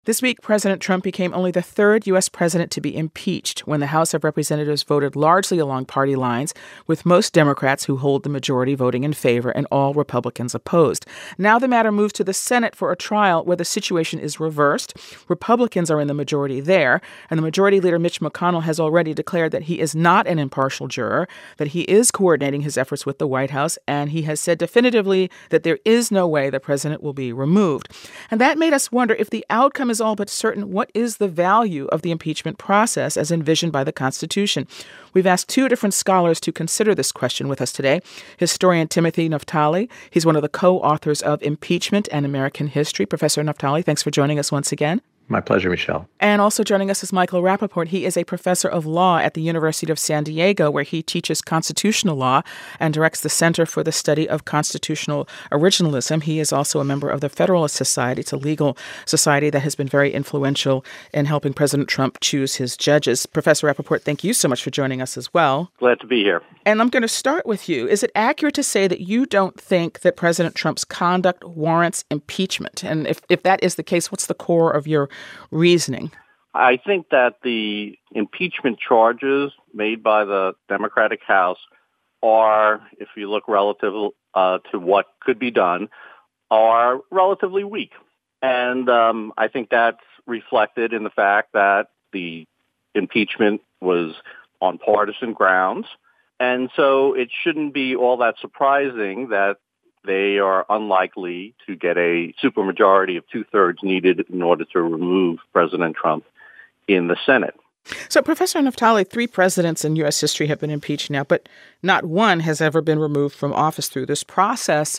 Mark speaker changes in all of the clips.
Speaker 1: This week, President Trump became only the third U.S. president to be impeached when the House of Representatives voted largely along party lines, with most Democrats who hold the majority voting in favor and all Republicans opposed. Now the matter moves to the Senate for a trial where the situation is reversed. Republicans are in the majority there, and the Majority Leader Mitch McConnell has already declared that he is not an impartial juror, that he is coordinating his efforts with the White House, and he has said definitively that there is no way the president will be removed. And that made us wonder, if the outcome is all but certain, what is the value of the impeachment process as envisioned by the Constitution? We've asked two different scholars to consider this question with us today. Historian Timothy Naftali. He's one of the co-authors of Impeachment and American History. Professor Naftali, thanks for joining us once again.
Speaker 2: My pleasure, Michelle.
Speaker 1: And also joining us is Michael Rappaport. He is a professor of law at the University of San Diego, where he teaches constitutional law and directs the Center for the Study of Constitutional Originalism. He is also a member of the Federalist Society. It's a legal society that has been very influential in helping President Trump choose his judges. Professor Rappaport, thank you so much for joining us as well.
Speaker 3: Glad to be here.
Speaker 1: And I'm going to start with you. Is it accurate to say that you don't think that President Trump's conduct warrants impeachment? And if that is the case, what's the core of your reasoning?
Speaker 3: I think that the impeachment charges made by the Democratic House are, if you look relative to what could be done, are relatively weak. And I think that's reflected in the fact that the impeachment was on partisan grounds. And so it shouldn't be all that surprising that they are unlikely to get a supermajority of 2/3 needed in order to remove President Trump in the Senate.
Speaker 1: So, Professor Naftali, 3 presidents in U.S. history have been impeached now, but not one has ever been removed from office through this process.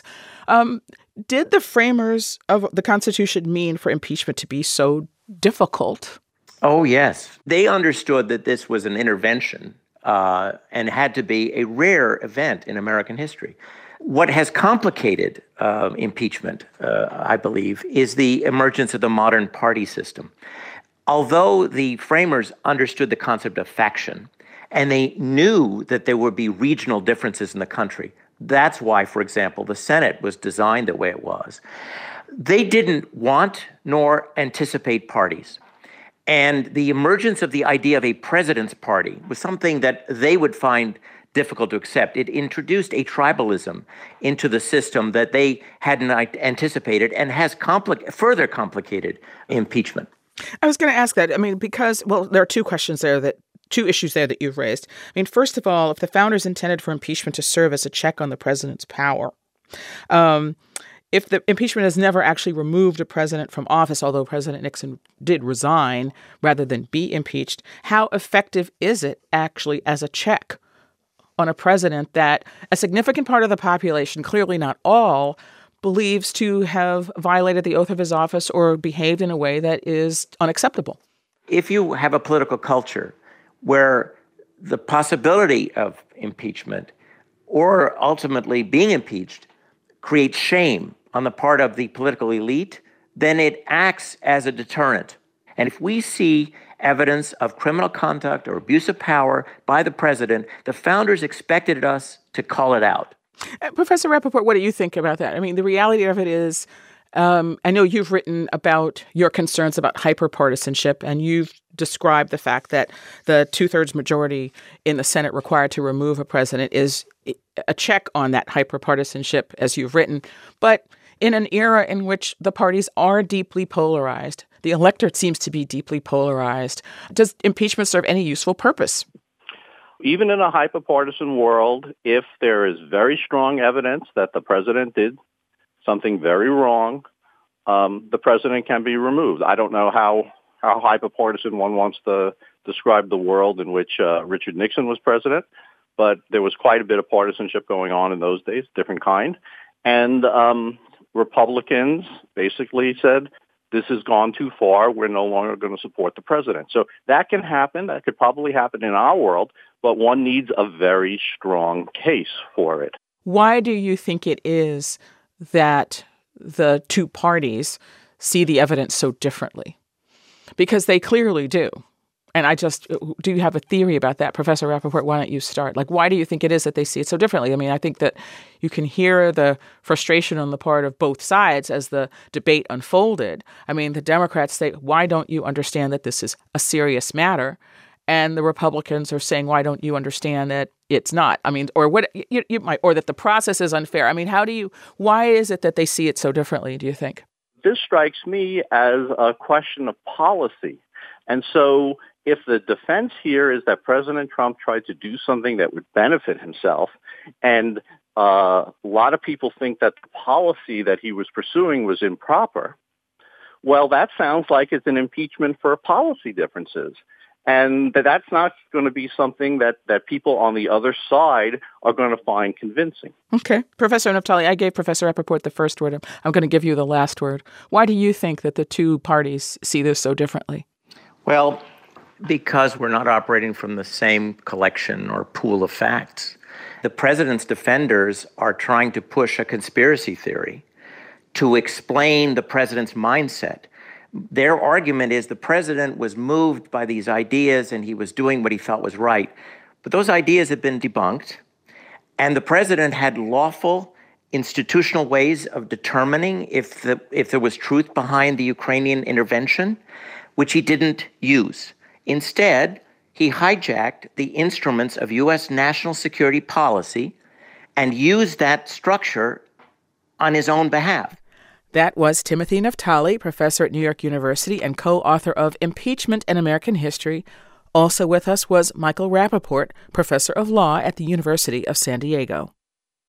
Speaker 1: Did the framers of the Constitution mean for impeachment to be so difficult?
Speaker 2: Oh, yes. They understood that this was an intervention and had to be a rare event in American history. What has complicated impeachment, I believe, is the emergence of the modern party system. Although the framers understood the concept of faction, and they knew that there would be regional differences in the country, that's why, for example, the Senate was designed the way it was. They didn't want nor anticipate parties. And the emergence of the idea of a president's party was something that they would find difficult to accept. It introduced a tribalism into the system that they hadn't anticipated and has further complicated impeachment.
Speaker 1: I was going to ask that. I mean, because, well, there are two issues there that you've raised. I mean, first of all, if the founders intended for impeachment to serve as a check on the president's power, if the impeachment has never actually removed a president from office, although President Nixon did resign rather than be impeached, how effective is it actually as a check on a president that a significant part of the population, clearly not all, believes to have violated the oath of his office or behaved in a way that is unacceptable?
Speaker 2: If you have a political culture where the possibility of impeachment or ultimately being impeached creates shame on the part of the political elite, then it acts as a deterrent. And if we see evidence of criminal conduct or abuse of power by the president, the founders expected us to call it out.
Speaker 1: Professor Rappaport, what do you think about that? I mean, the reality of it is, I know you've written about your concerns about hyperpartisanship, and you've described the fact that the 2/3 majority in the Senate required to remove a president is a check on that hyperpartisanship, as you've written. But in an era in which the parties are deeply polarized, the electorate seems to be deeply polarized, does impeachment serve any useful purpose?
Speaker 3: Even in a hyperpartisan world, if there is very strong evidence that the president did something very wrong, the president can be removed. I don't know how hyperpartisan one wants to describe the world in which Richard Nixon was president, but there was quite a bit of partisanship going on in those days, different kind. And Republicans basically said, this has gone too far. We're no longer going to support the president. So that can happen. That could probably happen in our world, but one needs a very strong case for it.
Speaker 1: Why do you think it is that the two parties see the evidence so differently? Because they clearly do. And do you have a theory about that? Professor Rappaport, why don't you start? Like, why do you think it is that they see it so differently? I mean, I think that you can hear the frustration on the part of both sides as the debate unfolded. I mean, the Democrats say, why don't you understand that this is a serious matter? And the Republicans are saying, why don't you understand that it's not? I mean, or what you might, or that the process is unfair. I mean, why is it that they see it so differently, do you think?
Speaker 3: This strikes me as a question of policy. And so if the defense here is that President Trump tried to do something that would benefit himself, and a lot of people think that the policy that he was pursuing was improper, well, that sounds like it's an impeachment for policy differences. And that's not going to be something that people on the other side are going to find convincing.
Speaker 1: Okay. Professor Naftali, I gave Professor Rappaport the first word. I'm going to give you the last word. Why do you think that the two parties see this so differently?
Speaker 2: Well, because we're not operating from the same collection or pool of facts. The president's defenders are trying to push a conspiracy theory to explain the president's mindset. Their argument is the president was moved by these ideas and he was doing what he felt was right. But those ideas have been debunked. And the president had lawful institutional ways of determining if there was truth behind the Ukrainian intervention, which he didn't use. Instead, he hijacked the instruments of U.S. national security policy and used that structure on his own behalf.
Speaker 1: That was Timothy Naftali, professor at New York University and co-author of Impeachment in American History. Also with us was Michael Rappaport, professor of law at the University of San Diego.